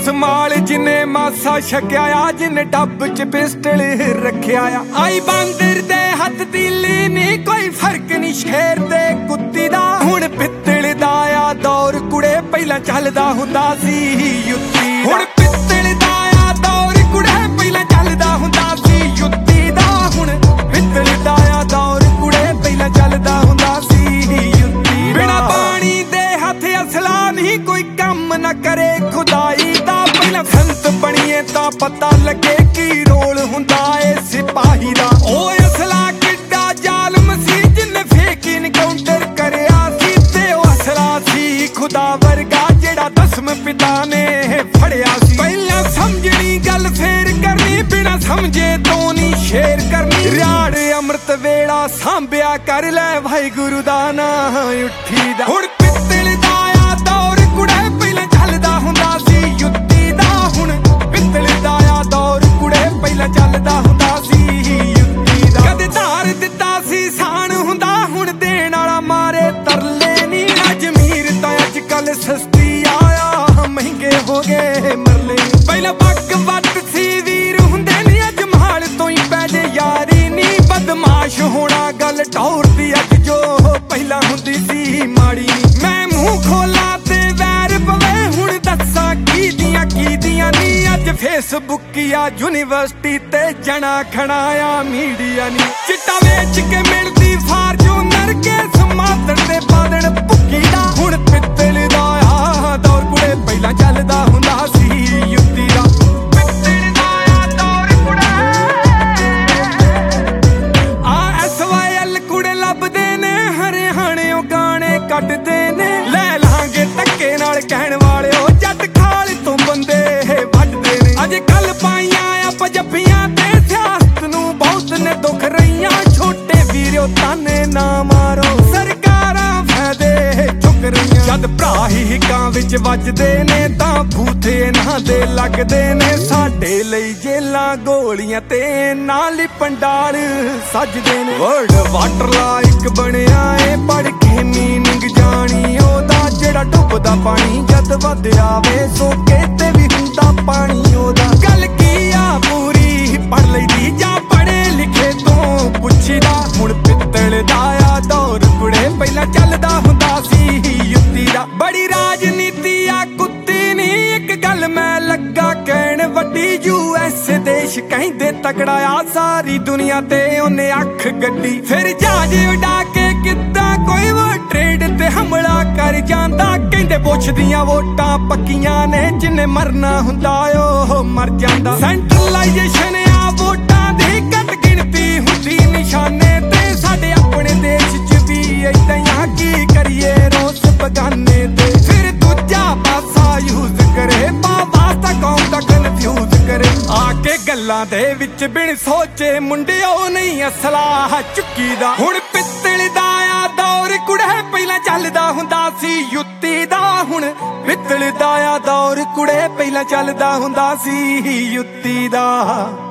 Small ਜਿਨੇ ਮਾਸਾ ਛਕਿਆ ਆ, ਜਿਨੇ ਡੱਬ ਚ ਪਿਸਟਲ ਰੱਖਿਆ ਆ। ਆਈ ਬਾਂਦਰ ਦੇ ਹੱਥ ਤੀਲੀ ਨੀ, ਕੋਈ ਫਰਕ ਨੀ ਸ਼ੇਰ ਤੇ ਕੁੱਤੀ ਦਾ। ਹੁਣ ਪਿੱਤਲ ਦਾ ਆ ਦੌਰ ਕੁੜੇ, ਪਹਿਲਾਂ ਚੱਲਦਾ ਹੁੰਦਾ ਸੀ ਯੁੱਤੀ ਦਾ। ਹੁਣ ਪਿੱਤਲ ਦਾ ਆ ਦੌਰ ਕੁੜੇ, ਪਹਿਲਾਂ ਚੱਲਦਾ ਹੁੰਦਾ ਸੀ ਯੁੱਤੀ ਦਾ। ਹੁਣ ਪਿੱਤਲ ਦਾ ਆ ਦੌਰ ਕੁੜੇ, ਪਹਿਲਾਂ ਚੱਲਦਾ ਹੁੰਦਾ ਸੀ ਯੁੱਤੀ ਦਾ। ਬਿਨਾ ਪਾਣੀ ਦੇ ਹੱਥ ਅਸਲਾ ਨਹੀਂ, ਕੋਈ ਕੰਮ ਨਾ ਕਰੇ ਖੁਦਾਈ ਦਾ। ਪਹਿਲਾਂ ਸੰਤ ਬਣੀਏ ਤਾਂ ਪਤਾ ਲੱਗੇ ਕੀ ਰੋਲ ਹੁੰਦਾ ਏ ਸਿਪਾਹੀ ਦਾ। ਓਏ ਅਸਲਾ ਕਿੱਡਾ ਜ਼ਾਲਮ ਸੀ, ਜਿੰਨੇ ਫੇਕ ਇਨਕਾਊਂਟਰ ਕਰਿਆ ਸੀ। ਤੇ ਉਹ ਅਸਲਾ ਸੀ ਖੁਦਾ ਵਰਗਾ, ਜਿਹੜਾ ਦਸਮ ਪਿਤਾ ਨੇ ਫੜਿਆ ਸੀ। ਪਹਿਲਾਂ ਸਮਝਣੀ ਗੱਲ ਫੇਰ ਕਰਨੀ, ਬਿਨਾ ਸਮਝੇ ਤੋਂ ਨੀ ਸ਼ੇਰ ਕਰਨੀ। ਰਿਆੜ ਅੰਮ੍ਰਿਤ ਵੇਲਾ ਸਾਂਭਿਆ ਕਰ, ਲੈ ਵਾਹਿਗੁਰੂ ਦਾ ਨਾਂ ਉੱਠੀ ਦਾ। ਹੁਣ ਪਿੱਤਲ ਦਾ ਆ ਦੌਰ ਕੁੜੇ, ਪਹਿਲਾਂ ਚੱਲਦਾ ਹੁੰਦਾ ਸੀ ਯੁੱਤੀ ਦਾ। ਹੁਣ ਪਿੱਤਲ ਦਾ ਆ ਦੌਰ ਕੁੜੇ, ਪਹਿਲਾਂ ਚੱਲਦਾ ਹੁੰਦਾ ਸੀ ਯੁੱਤੀ ਦਾ। ਕਦੇ ਧਾਰ ਦਿੱਤਾ ਸੀ ਸਾਨ ਹੁੰਦਾ, ਹੁਣ ਦੇਣ ਵਾਲਾ ਮਾਰੇ ਤਰਲੇ ਨੀ। ਅਜਮੀਰ ਤਾਂ ਅੱਜ ਕੱਲ ਸਸਤੀ ਆਇਆ, ਮਹਿੰਗੇ ਹੋ ਗਏ ਮਰਲੇ। ਪਹਿਲਾਂ ਬੱਕ ਵੱਟ ਸੀ ਵੀਰ ਹੁੰਦੇ ਨੀ, ਅੱਜ ਮਹਾਲ ਤੋਂ ਹੀ ਪੈਦੇ ਯਾਰੀ ਨੀ। ਬਦਮਾਸ਼ ਹੋਣਾ ਗੱਲ ਟੌਰ ਦੀ ਅੱਜ, ਜੋ ਪਹਿਲਾਂ ਹੁੰਦੀ ਸੀ ਮਾੜੀ ਨੀ। ਮੈਂ ਮੂੰਹ ਖੋਲਾ ਤੇ ਵੈਰ ਪਵੇ, ਹੁਣ ਦੱਸਾਂ ਕੀ ਦੀਆਂ ਨੀ। ਅੱਜ ਫੇਸਬੁੱਕੀਆ ਯੂਨੀਵਰਸਿਟੀ ਤੇ ਜਣਾ ਖਣਾ ਆ ਮੀਡੀਆ ਨੀ। ਚਿੱਟਾ ਵੇਚ ਕੇ ਮਿਲਦੀ ਫਾਰਚੂਨਰ, ਕੇ ਸਮਾਤਰ ਦੇ ਬਾਦਣ ਭੁੱਕੀ ਦਾ। ਹੁਣ ਪਿੱਤਲ ਦਾ ਆ ਦੌਰ ਕੁੜੇ, ਪਹਿਲਾਂ ਚੱਲਦਾ ਹੁੰਦਾ ਸੀ ਯੁੱਤੀ ਦਾ। ਪਿੱਤਲ ਦਾ ਆ ਦੌਰ ਕੁੜੇ, SYL ਕੁੜੇ ਲੱਭਦੇ ਨੇ, ਹਰਿਆਣਿਓਂ ਗਾਣੇ ਕੱਢਦੇ ਨੇ। ਲੈ ਲਾਂਗੇ ਧੱਕੇ ਨਾਲ ਕਹਿਣ ਵਾਲਿਓ, ਜੱਟ ਖਾਲ ਤੋਂ ਬੰਦੇ ਵੱਢਦੇ ਨੇ। ਅੱਜ ਕੱਲ ਪਾਈਆਂ ਆ ਪੰਜਾਬੀਆਂ ਤੇ ਸਿਆਸਤ ਨੂੰ ਬਹੁਤ ਨੇ ਦੁੱਖ ਰਹੀਆਂ। ਛੋਟੇ ਵੀਰੋ ਤਾਨੇ ਨਾ ਮਾਰੋ, ਸਰਕਾਰਾਂ ਫਾਇਦੇ ਚੁੱਕ ਰਹੀਆਂ। ਜਦ ਭਰਾ ਹੀ ਹਿੱਕਾਂ ਵਿੱਚ ਵੱਜਦੇ ਨੇ, ਤਾਂ ਬੂਥੇ ਇਹਨਾਂ ਦੇ ਲੱਗਦੇ ਨੇ। ਸਾਡੇ ਲਈ ਜੇਲਾਂ ਗੋਲੀਆਂ ਤੇ ਨਾਲ ਹੀ ਪੰਡਾਲ ਸੱਜਦੇ ਨੇ। ਵਰਲਡ ਵਾਟਰ ਲਾਇਕ ਬਣਿਆ ਏ, ਪੜ੍ਹ ਕੇ ਮੀਨਿੰਗ ਜਾਣੀ ਉਹਦਾ। ਜਿਹੜਾ ਡੁੱਬਦਾ ਪਾਣੀ ਜਦ ਵੱਧ ਆਵੇ, ਸੋਕੇ ਤੇ ਵੀ ਹੁੰਦਾ ਪਾਣੀ ਉਹਦਾ। ਗੱਲ ਕੀ ਆ ਪੂਰੀ ਪੜ੍ਹ ਲਈਦੀ, ਜਾਂ ਪੜ੍ਹੇ ਲਿਖੇ ਤੋਂ ਪੁੱਛੀਦਾ। ਹੁਣ ਪਿੱਤਲ ਦਾ ਆ ਦੌਰ ਕੁੜੇ, ਪਹਿਲਾਂ ਚੱਲਦਾ ਹੁੰਦਾ ਸੀ ਯੁੱਤੀ ਦਾ। ਬੜੀ ਰਾਜਨੀਤੀ ਆ ਕੁੱਤੀ ਨੀ, ਇੱਕ ਗੱਲ ਮੈਂ ਲੱਗਾ ਕਹਿਣ ਵੱਡੀ। US ਦੇਸ਼ ਕਹਿੰਦੇ ਤਕੜਾ ਆ, ਸਾਰੀ ਦੁਨੀਆ ਤੇ ਉਹਨੇ ਅੱਖ ਗੱਡੀ। ਫਿਰ ਜਹਾਜ਼ ਉਡਾ ਕੇ ਕਿੱਦਾਂ ਕੋਈ ਉਹ ਟ੍ਰੇਡ ਤੇ ਹਮਲਾ ਕਰ ਜਾਂਦਾ। ਕਹਿੰਦੇ ਪੁੱਛ ਦੀਆਂ ਵੋਟਾਂ ਪੱਕੀਆਂ ਨੇ, ਜਿੰਨੇ ਮਰਨਾ ਹੁੰਦਾ ਉਹ ਮਰ ਜਾਂਦਾ। ਸੈਂਟਰਲਾਈਜੇਸ਼ਨ ਆ ਵੋਟਾਂ ਦੀ, ਘੱਟ ਗਿਣਤੀ ਹੁੰਦੀ ਨਿਸ਼ਾਨੇ ਤੇ। ਸਾਡੇ ਆਪਣੇ ਦੇਸ਼ 'ਚ ਵੀ ਏਦਾਂ ਆ, ਕੀ ਕਰੀਏ ਰੋਸ ਬਗਾਨੇ ਤੇ। ਫਿਰ ਦੂਜਾ ਪਾਸਾ ਯੂਜ਼ ਕਰੇ, ਵਾਸਤਾ ਕੌਮ ਦਾ ਕਨਫਿਊਜ਼ ਕਰੇ। ਆ ਕੇ ਗੱਲਾਂ ਦੇ ਵਿੱਚ ਬਿਨ ਸੋਚੇ ਮੁੰਡਿਓ, ਨਹੀਂ ਅਸਲਾ ਚੁੱਕੀ ਦਾ। ਹੁਣ ਪਿੱਤਲ ਦਾ ਆ ਦੌਰ ਕੁੜੇ, ਪਹਿਲਾਂ ਚੱਲਦਾ ਹੁੰਦਾ ਸੀ ਯੁੱਤੀ ਦਾ। ਹੁਣ ਪਿੱਤਲ ਦਾ ਆ ਦੌਰ ਕੁੜੇ, ਪਹਿਲਾਂ ਚੱਲਦਾ ਹੁੰਦਾ ਸੀ ਯੁੱਤੀ ਦਾ।